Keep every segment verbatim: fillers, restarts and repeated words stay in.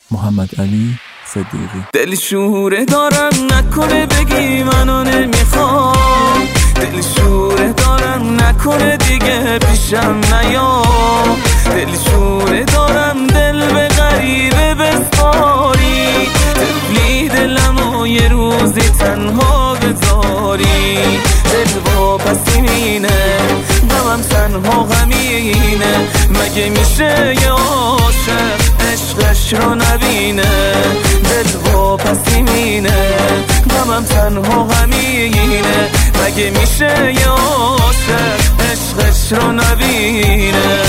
محمد علی صدیقی. دل شوره دارم نکنه بگی منو نمیخوام، دل شوره دارم نکنه دیگه پیشم نیا، دل شوره دارم دل به غریبه بسپاری، طفلی دلمو یه روزی تنها بذاری، دل واپسی مینه غمم تنها غمینه، مگه میشه یه عاشق عشقش رو نبینه، دل واپسی مینه غمم تنها غمینه، مگه میشه یه عاشق عشقش رو نبینه.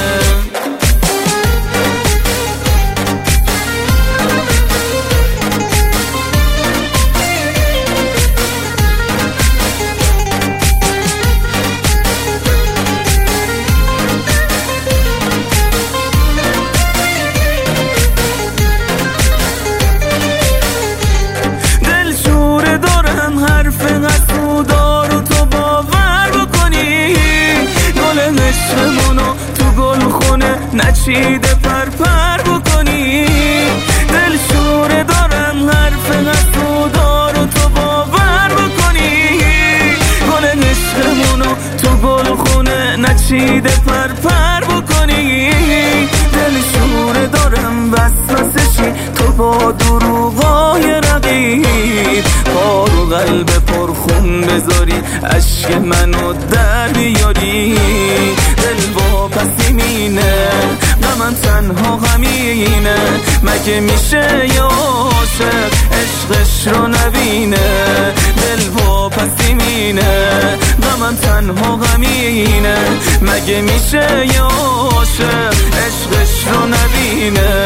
نچیده پر پر بکنی، دل شوره دارم حرف حسودار رو تو باور بکنی، گل عشقمونو تو گل خونه نچیده پر پر بکنی، دل شوره دارم وسوسشی تو با دروغای رقیب، پارو قلب پرخون بذاری عشق منو در بیاری، دل واپسی مینه غمم تنها غمینه، مگه میشه یه عاشق عشقش رو نبینه، دل واپسی مینه غمم تنها غمینه، مگه میشه یه عاشق عشقش رو نبینه.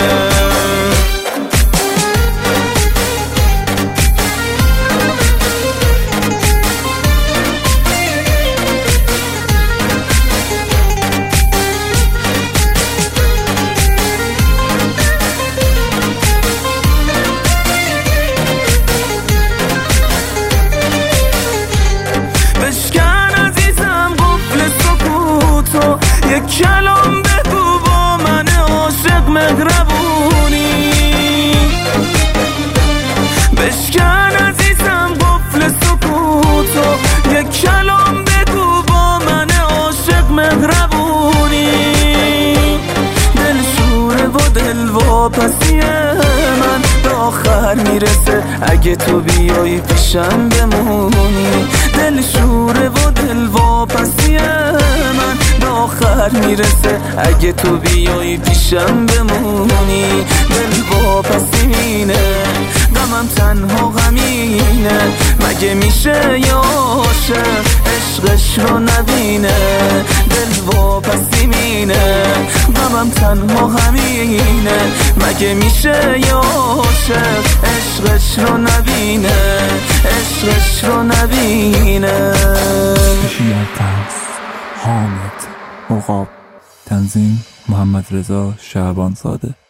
یک کلام بگو با من عاشق مهربونی، بشکن عزیزم قفل سکوتو، یک کلام بگو با من عاشق مهربونی، دل شوره و دل واپسی من به آخر میرسه اگه تو بیایی پیشم بمونی، دل شوره و دل واپسی من به آخر میرسه اگه تو بیایی پیشم بمونی، دل واپسی مینه غمم تنها غمینه، مگه میشه یه عاشق عشقش رو نبینه، دل واپسی مینه غمم تنها غمینه، مگه میشه یه عاشق عشقش رو نبینه، عشقش رو نبینه. حامد عقاب، تنظیم محمد رضا شعبان زاده.